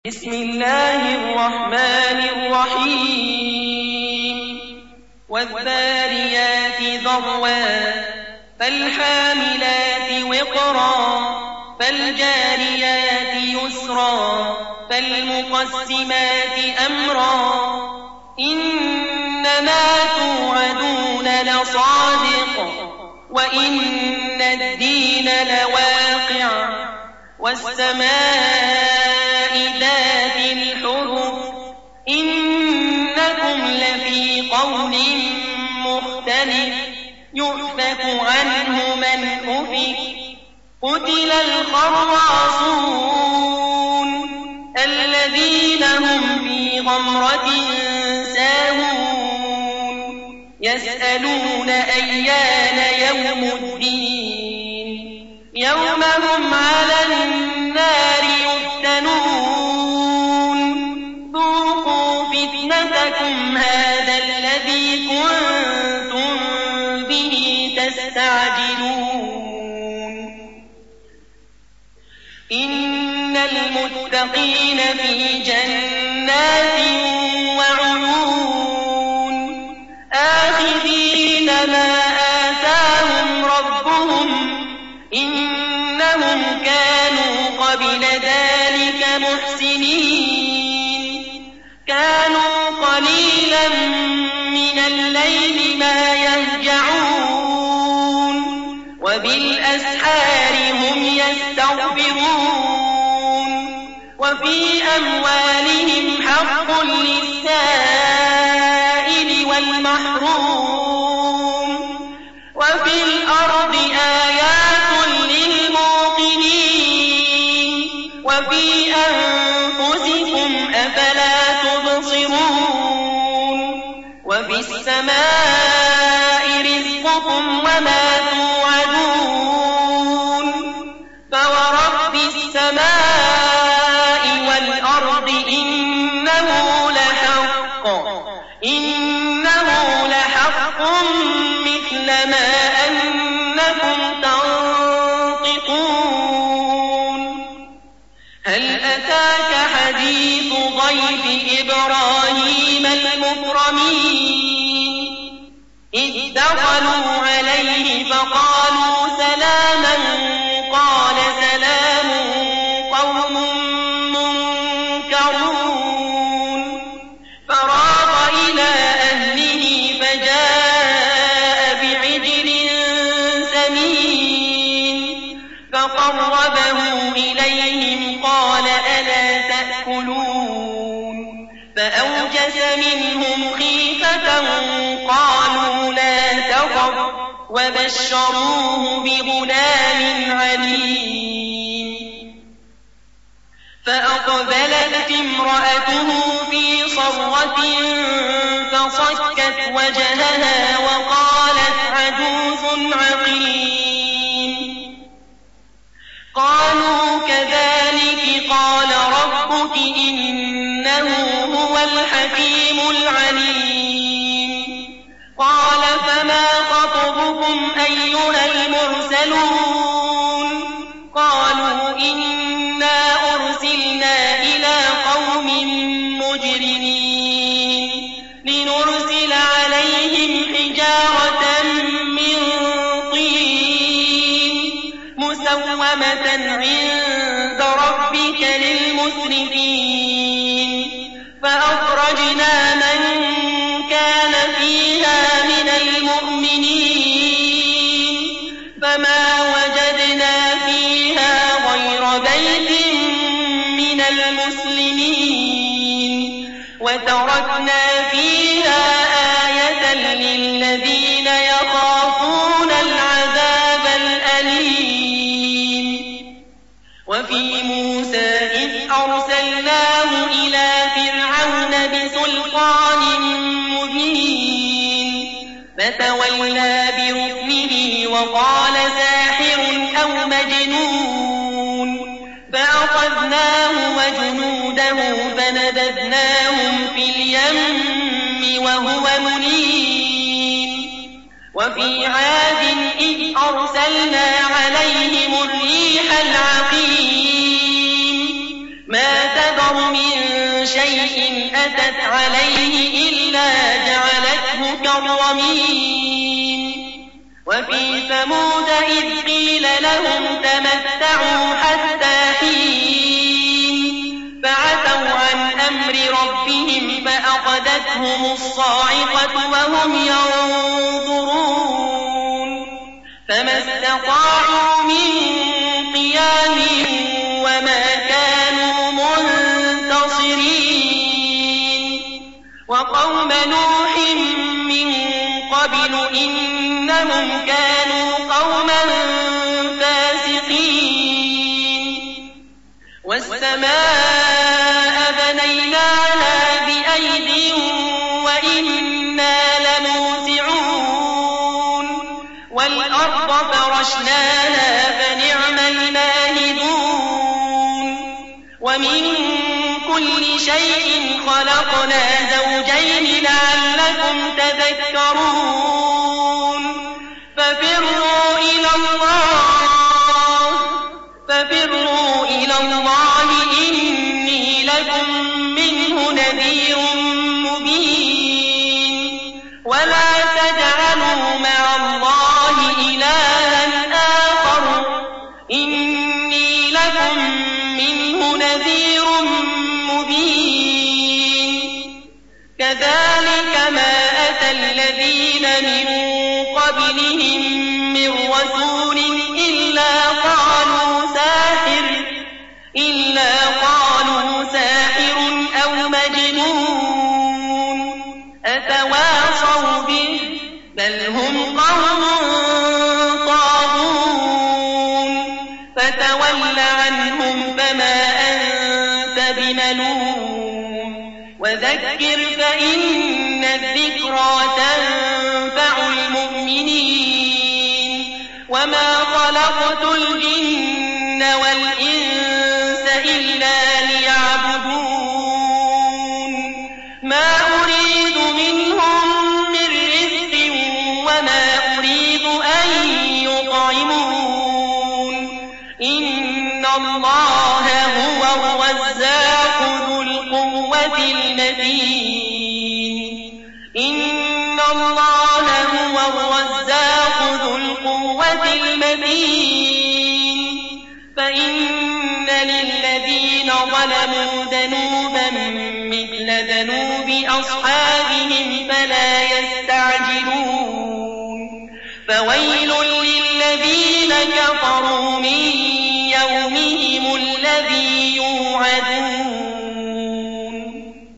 بسم الله الرحمن الرحيم والذاريات ذروا فالحاملات وقرا فالجاريات يسرا فالمقسمات أمرا إنما توعدون لصادق وإن الدين لواقع والسماء ذات الحبك إنكم لفي قول مختلف يؤفك عنه من أفك قتل الخراصون الذين هم في غمرة ساهون يسألون أيان يوم الدين يوم هم على النار يفتنون ذوقوا فتنتكم هذا الذي كنتم به تستعجلون إن المتقين في جنات وعيون آخذين ما آتاهم ربهم إنهم كانوا قبل ذلك محسنين كانوا قليلا من الليل ما يهجعون وبالأسحار هم يستغفرون وفي أموالهم حق للسائل والمحروم وفي الأرض آيات وفي أنفسكم أفلا تبصرون وفي السماء رزقكم وما توعدون فورب السماء والأرض إنه لحق مثل ما أنكم تنطقون هل أتاك حديث ضيف إبراهيم المكرمين إذ دخلوا عليه فقالوا سلاما قال سلام قوم منكرون فراغ إلى أهله فجاء بعجل سمين فقربه إليهم قال ألا تأكلون فأوجس منهم خيفة قالوا لا تخف وبشروه بغلام عليم فأقبلت امرأته في صرة فصكت وجهها وقالت عجوز عقيم قالوا كذلك قال ربك إنه هو الحكيم العليم قال فما خطبكم أيها المرسلون قالوا إنا أرسلنا إلى قوم مجرمين لنرسل عليهم حجارة من طين مسومة عند ربك للمسرفين فأخرجنا من كان فيها من المؤمنين فما وجدنا فيها غير بيت من المسلمين وتركنا فيها آية للذين يخافون العذاب الأليم وفي موسى إذ أرسلناه إلى فرعون بسلطان مبين فتولى بركنه وقال ساحر أو مجنون فأخذناه وجنوده فنبذناهم في اليم وهو مليم وفي عاد إذ أرسلنا عليهم الريح العقيم ما تذر تذر من شيء أتت عليه إلا جعلته كالرميم وفي ثمود إذ قيل لهم تمتعوا حتى حين فعتوا عن أمر ربهم فأخذتهم الصاعقة وهم ينظرون فما استطاعوا من قيام وما كانوا منتصرين وقوم نوح من قبل إنهم كانوا قوما فاسقين والسماء بنيناها بأيد وإنا لموسعون والأرض فرشناها فنعم الماهدون ومن كل شيء خلقنا زوجين لعلكم تذكرون ففروا إلى الله إني لكم منه نذير مبين ولا تجعلوا مع الله إلها آخر إني لكم منه نذير مبين كذلك ما أتى الذين من قبلهم من رسول إلا قالوا ساحر أو مجنون أتواصوا به بل هم قوم طاغون فتول عنهم فما أنت بملوم وذكر فإن الذكرى تنفع المؤمنين وما خلقت الجن والإنس إلا ليعبدون ما أريد منهم من رزق وما أريد أن يطعمون إن الله هو الرزاق ذو القوة المتين إن الله هو الرزاق ذو القوة المتين فإن للذين ظلموا ذنوبا مثل ذنوب أصحابهم فلا يستعجلون فويل للذين كفروا من